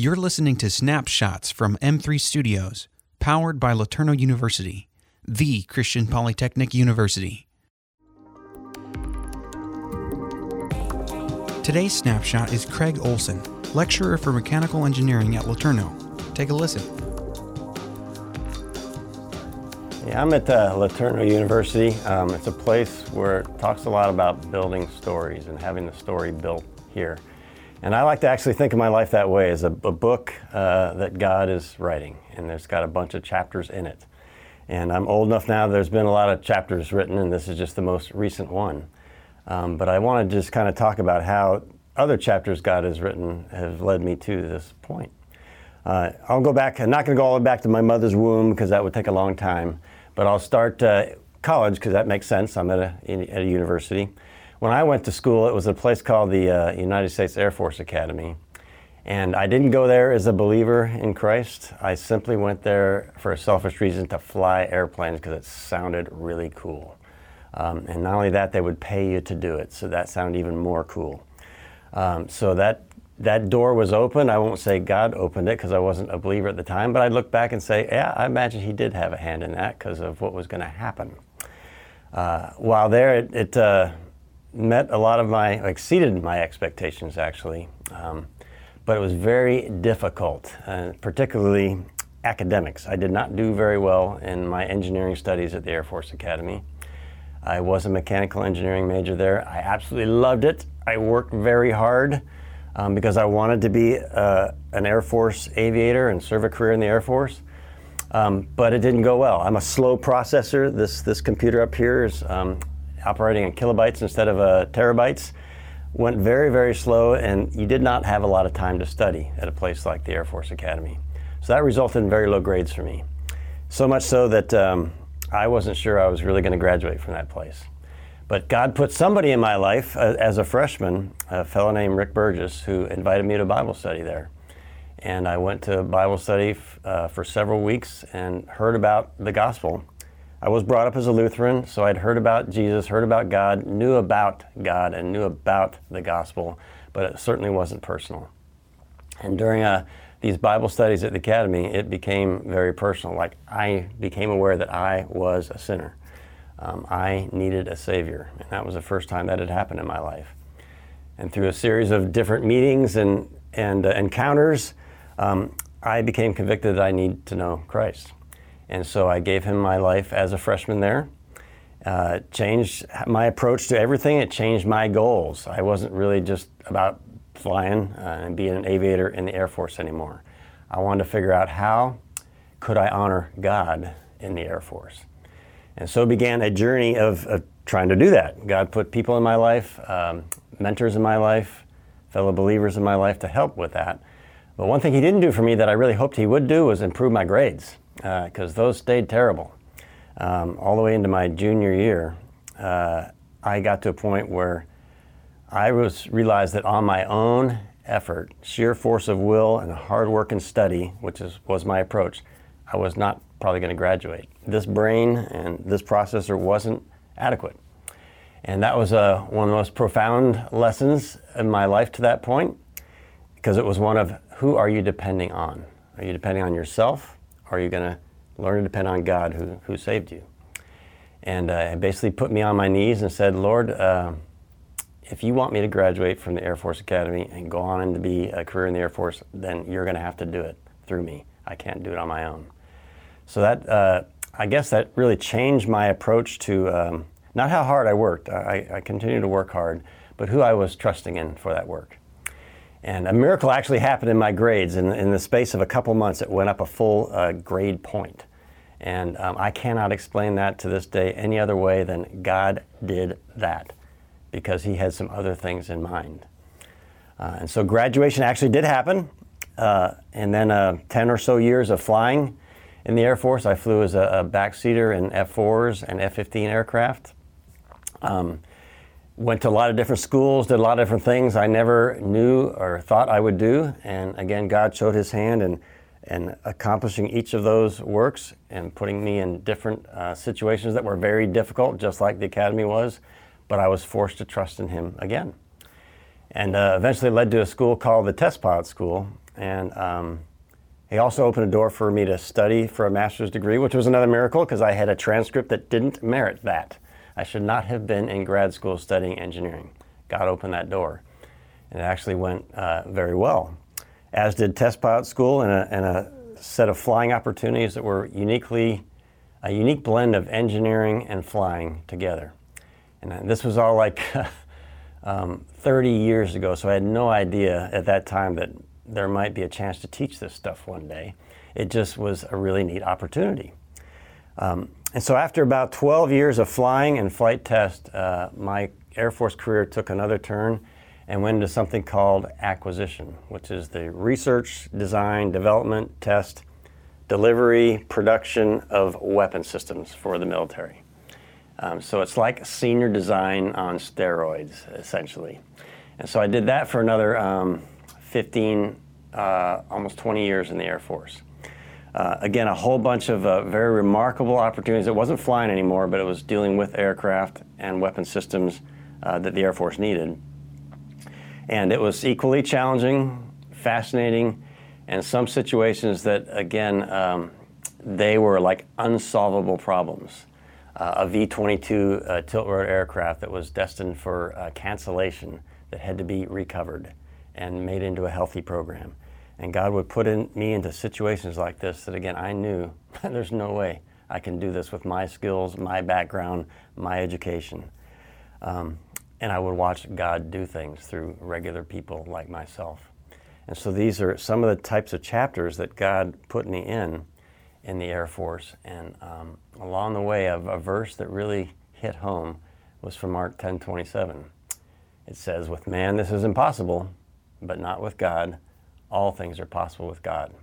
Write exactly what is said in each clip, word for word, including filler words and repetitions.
You're listening to Snapshots from M three Studios, powered by LeTourneau University, the Christian Polytechnic University. Today's snapshot is Craig Olson, lecturer for mechanical engineering at LeTourneau. Take a listen. Yeah, I'm at uh, LeTourneau University. Um, it's a place where it talks a lot about building stories and having the story built here. And I like to actually think of my life that way, as a, a book uh, that God is writing, and there's got a bunch of chapters in it. And I'm old enough now, there's been a lot of chapters written, and this is just the most recent one. Um, but I want to just kind of talk about how other chapters God has written have led me to this point. Uh, I'll go back, I'm not going to go all the way back to my mother's womb because that would take a long time, but I'll start uh, college because that makes sense. I'm at a, at a university. When I went to school, it was a place called the uh, United States Air Force Academy. And I didn't go there as a believer in Christ. I simply went there for a selfish reason to fly airplanes because it sounded really cool. Um, and not only that, they would pay you to do it, so that sounded even more cool. Um, so that that door was open. I won't say God opened it because I wasn't a believer at the time, but I'd look back and say, yeah, I imagine he did have a hand in that because of what was going to happen. Uh, while there, it, it uh, met a lot of my, exceeded my expectations actually, um, but it was very difficult, uh, particularly academics. I did not do very well in my engineering studies at the Air Force Academy. I was a mechanical engineering major there. I absolutely loved it. I worked very hard um, because I wanted to be uh, an Air Force aviator and serve a career in the Air Force, um, but it didn't go well. I'm a slow processor. This, this computer up here is um, operating in kilobytes instead of uh, terabytes. Went very, very slow, and you did not have a lot of time to study at a place like the Air Force Academy. So that resulted in very low grades for me. So much so that um, I wasn't sure I was really going to graduate from that place. But God put somebody in my life uh, as a freshman, a fellow named Rick Burgess, who invited me to Bible study there. And I went to Bible study f- uh, for several weeks and heard about the gospel. I was brought up as a Lutheran, so I'd heard about Jesus, heard about God, knew about God, and knew about the gospel, but it certainly wasn't personal. And during uh, these Bible studies at the Academy, it became very personal. Like, I became aware that I was a sinner. Um, I needed a Savior, and that was the first time that had happened in my life. And through a series of different meetings and, and uh, encounters, um, I became convicted that I need to know Christ. And so I gave him my life as a freshman there. Uh, changed my approach to everything. It changed my goals. I wasn't really just about flying uh, and being an aviator in the Air Force anymore. I wanted to figure out how could I honor God in the Air Force. And so began a journey of, of trying to do that. God put people in my life, um, mentors in my life, fellow believers in my life to help with that. But one thing he didn't do for me that I really hoped he would do was improve my grades, because uh, those stayed terrible. Um, all the way into my junior year, uh, I got to a point where I was realized that on my own effort, sheer force of will and hard work and study, which is, was my approach, I was not probably going to graduate. This brain and this processor wasn't adequate. And that was uh, one of the most profound lessons in my life to that point, because it was one of, who are you depending on? Are you depending on yourself? Or are you going to learn to depend on God who, who saved you? And uh, it basically put me on my knees and said, Lord, uh, if you want me to graduate from the Air Force Academy and go on and to be a career in the Air Force, then you're going to have to do it through me. I can't do it on my own. So that, uh, I guess that really changed my approach to um, not how hard I worked. I, I continued to work hard, but who I was trusting in for that work. And a miracle actually happened in my grades. In, in the space of a couple months, it went up a full uh, grade point. And um, I cannot explain that to this day any other way than God did that, because he had some other things in mind. Uh, and so graduation actually did happen. Uh, and then uh, ten or so years of flying in the Air Force. I flew as a, a backseater in F fours and F fifteen aircraft. Um, Went to a lot of different schools, did a lot of different things I never knew or thought I would do. And again, God showed his hand in, in accomplishing each of those works and putting me in different uh, situations that were very difficult, just like the Academy was. But I was forced to trust in him again. And uh, eventually led to a school called the Test Pilot School. And um, he also opened a door for me to study for a master's degree, which was another miracle because I had a transcript that didn't merit that. I should not have been in grad school studying engineering. God opened that door. And it actually went uh, very well, as did test pilot school and a, and a set of flying opportunities that were uniquely, a unique blend of engineering and flying together. And this was all like um, thirty years ago, so I had no idea at that time that there might be a chance to teach this stuff one day. It just was a really neat opportunity. Um, and so after about twelve years of flying and flight test, uh, my Air Force career took another turn and went into something called acquisition, which is the research, design, development, test, delivery, production of weapon systems for the military. Um, so it's like senior design on steroids, essentially. And so I did that for another um, fifteen, uh, almost twenty years in the Air Force. Uh, again, a whole bunch of uh, very remarkable opportunities. It wasn't flying anymore, but it was dealing with aircraft and weapon systems uh, that the Air Force needed. And it was equally challenging, fascinating, and some situations that, again, um, they were like unsolvable problems. Uh, a V twenty-two uh, tilt-rotor aircraft that was destined for uh, cancellation that had to be recovered and made into a healthy program. And God would put in, me into situations like this that, again, I knew there's no way I can do this with my skills, my background, my education. Um, and I would watch God do things through regular people like myself. And so these are some of the types of chapters that God put me in in the Air Force. And um, along the way, a, a verse that really hit home was from Mark ten twenty-seven. It says, "With man this is impossible, but not with God. All things are possible with God."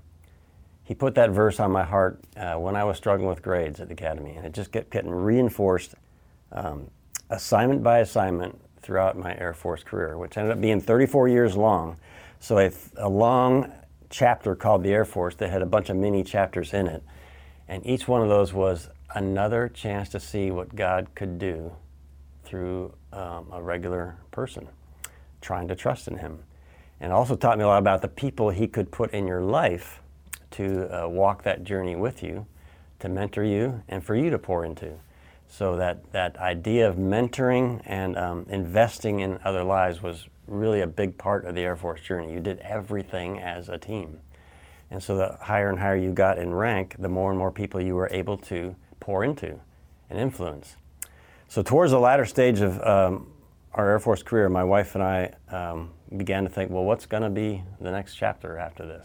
He put that verse on my heart uh, when I was struggling with grades at the academy, and it just kept getting reinforced um, assignment by assignment throughout my Air Force career, which ended up being thirty-four years long. So a, a long chapter called the Air Force that had a bunch of mini chapters in it. And each one of those was another chance to see what God could do through um, a regular person, trying to trust in him. And also taught me a lot about the people he could put in your life to uh, walk that journey with you, to mentor you, and for you to pour into. So that, that idea of mentoring and um, investing in other lives was really a big part of the Air Force journey. You did everything as a team. And so the higher and higher you got in rank, the more and more people you were able to pour into and influence. So towards the latter stage of um, our Air Force career, my wife and I um, began to think, well, what's going to be the next chapter after this?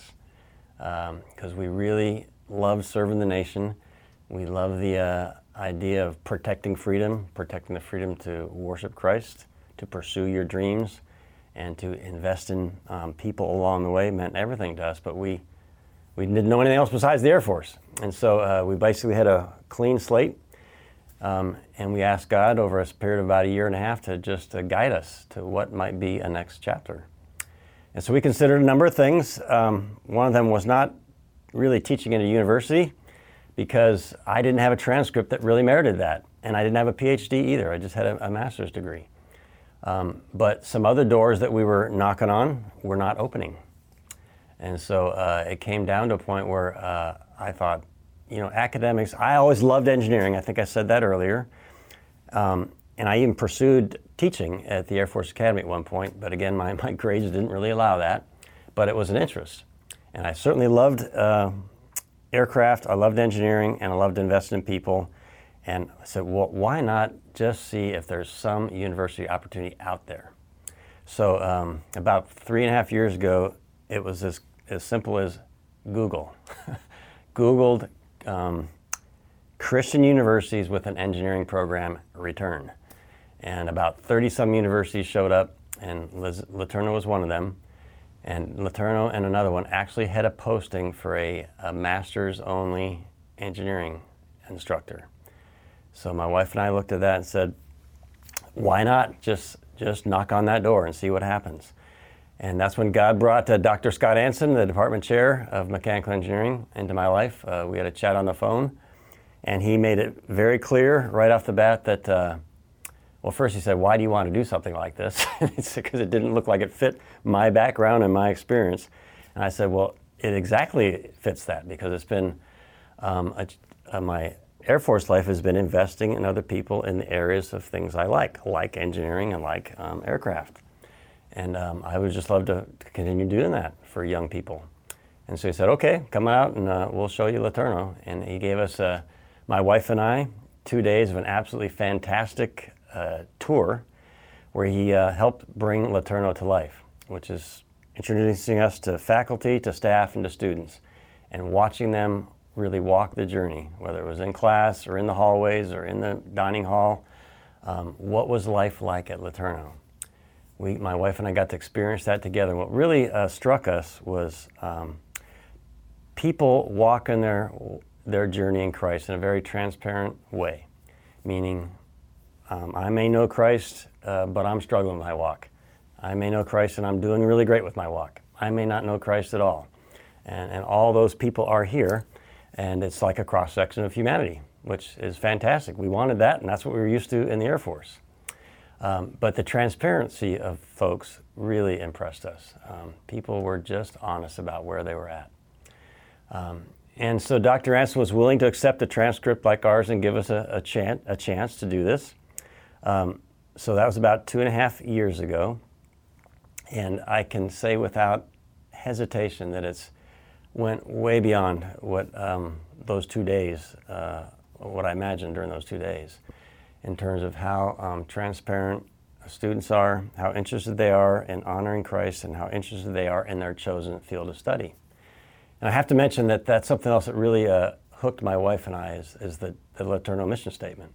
Because um, we really loved serving the nation. We love the uh, idea of protecting freedom, protecting the freedom to worship Christ, to pursue your dreams, and to invest in um, people along the way meant everything to us, but we we didn't know anything else besides the Air Force. And so uh, we basically had a clean slate, um, and we asked God over a period of about a year and a half to just uh, guide us to what might be a next chapter. And so we considered a number of things. Um, one of them was not really teaching at a university, because I didn't have a transcript that really merited that, and I didn't have a P H D either. I just had a, a master's degree. Um, but some other doors that we were knocking on were not opening. And so uh, it came down to a point where uh, I thought, you know, academics, I always loved engineering. I think I said that earlier. Um, and I even pursued teaching at the Air Force Academy at one point, but again, my, my grades didn't really allow that, but it was an interest. And I certainly loved uh, aircraft, I loved engineering, and I loved investing in people. And I said, well, why not just see if there's some university opportunity out there? So um, about three and a half years ago, it was as, as simple as Google. Googled um, Christian universities with an engineering program return. And about thirty some universities showed up, and Liz, LeTourneau was one of them. And LeTourneau and another one actually had a posting for a, a master's only engineering instructor. So my wife and I looked at that and said, why not just just knock on that door and see what happens? And that's when God brought uh, Doctor Scott Anson, the department chair of mechanical engineering, into my life. Uh, we had a chat on the phone, and he made it very clear right off the bat that, uh, well, first he said, why do you want to do something like this? It's because it didn't look like it fit my background and my experience. And I said, well, it exactly fits that, because it's been, um, a, a, my Air Force life has been investing in other people in the areas of things I like, like engineering and like um, aircraft. And um, I would just love to, to continue doing that for young people. And so he said, okay, come out and uh, we'll show you LeTourneau. And he gave us, uh, my wife and I, two days of an absolutely fantastic uh, tour where he uh, helped bring LeTourneau to life, which is introducing us to faculty, to staff, and to students, and watching them really walk the journey, whether it was in class or in the hallways or in the dining hall. Um, what was life like at LeTourneau? We, my wife and I got to experience that together. And what really uh, struck us was um, people walking their, their journey in Christ in a very transparent way, meaning um, I may know Christ, uh, but I'm struggling with my walk. I may know Christ and I'm doing really great with my walk. I may not know Christ at all. And, and all those people are here, and it's like a cross-section of humanity, which is fantastic. We wanted that, and that's what we were used to in the Air Force. Um, but the transparency of folks really impressed us. Um, people were just honest about where they were at. Um, and so Doctor Anson was willing to accept a transcript like ours and give us a, a, chan- a chance to do this. Um, so that was about two and a half years ago. And I can say without hesitation that it's went way beyond what um, those two days, uh, what I imagined during those two days, in terms of how um, transparent students are, how interested they are in honoring Christ, and how interested they are in their chosen field of study. And I have to mention that that's something else that really uh, hooked my wife and I is, is the, the LeTourneau mission statement.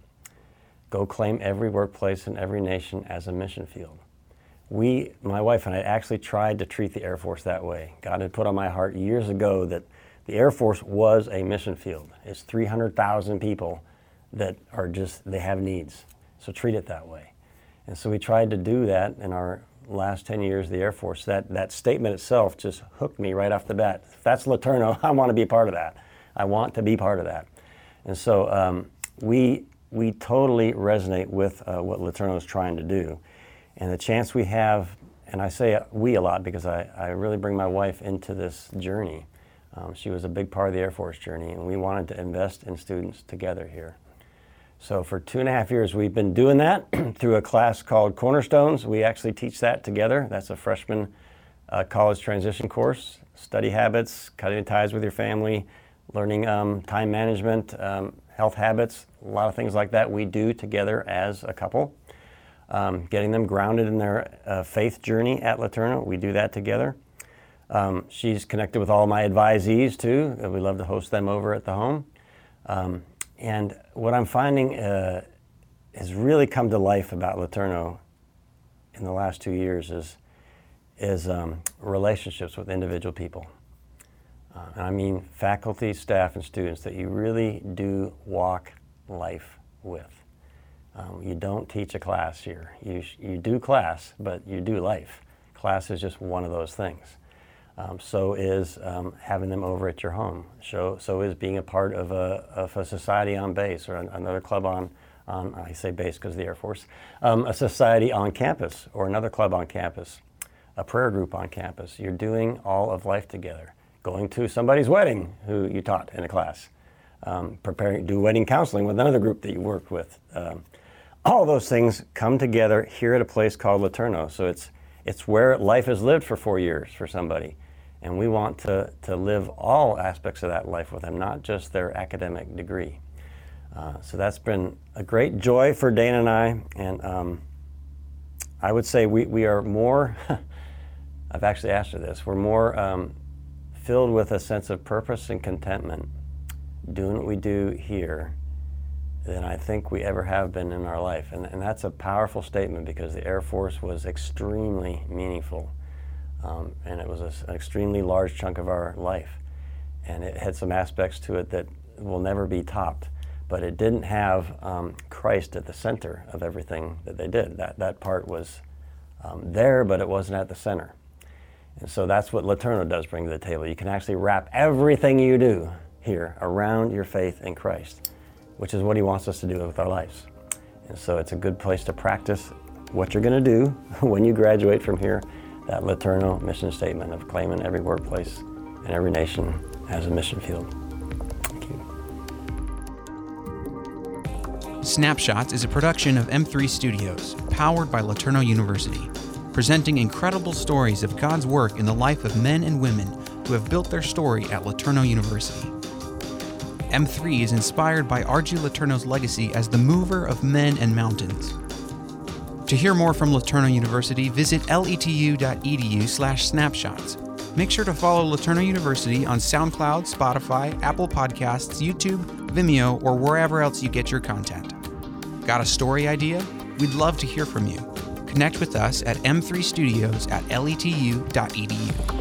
Go claim every workplace in every nation as a mission field. We, my wife and I, actually tried to treat the Air Force that way. God had put on my heart years ago that the Air Force was a mission field. It's three hundred thousand people that are just, they have needs. So treat it that way. And so we tried to do that in our last ten years of the Air Force. That, that statement itself just hooked me right off the bat. If that's LeTourneau, I want to be part of that. I want to be part of that. And so um, we, we totally resonate with uh, what LeTourneau is trying to do. And the chance we have, and I say we a lot because I, I really bring my wife into this journey. Um, she was a big part of the Air Force journey, and we wanted to invest in students together here. So for two and a half years, we've been doing that through a class called Cornerstones. We actually teach that together. That's a freshman uh, college transition course, study habits, cutting ties with your family, learning um, time management, um, health habits, a lot of things like that we do together as a couple. Um, getting them grounded in their uh, faith journey at LeTourneau. We do that together. Um, she's connected with all my advisees too. We love to host them over at the home. Um, and what I'm finding uh, has really come to life about LeTourneau in the last two years is, is um, relationships with individual people. Uh, and I mean faculty, staff, and students that you really do walk life with. Um, you don't teach a class here. You, you do class, but you do life. Class is just one of those things. Um, so is um, having them over at your home. So, so is being a part of a, of a society on base or an, another club on, on, I say base because of the Air Force, um, a society on campus or another club on campus, a prayer group on campus. You're doing all of life together. Going to somebody's wedding who you taught in a class. Um, preparing, do wedding counseling with another group that you worked with. Um, all those things come together here at a place called LeTourneau. So it's it's where life is lived for four years for somebody. And we want to, to live all aspects of that life with them, not just their academic degree. Uh, so that's been a great joy for Dana and I. And um, I would say we, we are more, I've actually asked her this, we're more um, filled with a sense of purpose and contentment doing what we do here than I think we ever have been in our life. And, and that's a powerful statement because the Air Force was extremely meaningful. Um, and it was a, an extremely large chunk of our life. And it had some aspects to it that will never be topped. But it didn't have um, Christ at the center of everything that they did. That, that part was um, there, but it wasn't at the center. And so that's what LeTourneau does bring to the table. You can actually wrap everything you do here around your faith in Christ, which is what he wants us to do with our lives. And so it's a good place to practice what you're going to do when you graduate from here. that LeTourneau mission statement of claiming every workplace and every nation as a mission field. Thank you. Snapshots is a production of M three Studios, powered by LeTourneau University, presenting incredible stories of God's work in the life of men and women who have built their story at LeTourneau University. M three is inspired by R G LeTourneau's legacy as the mover of men and mountains. To hear more from LeTourneau University, visit letu.edu slash snapshots. Make sure to follow LeTourneau University on SoundCloud, Spotify, Apple Podcasts, YouTube, Vimeo, or wherever else you get your content. Got a story idea? We'd love to hear from you. Connect with us at m three studios at letu dot e d u.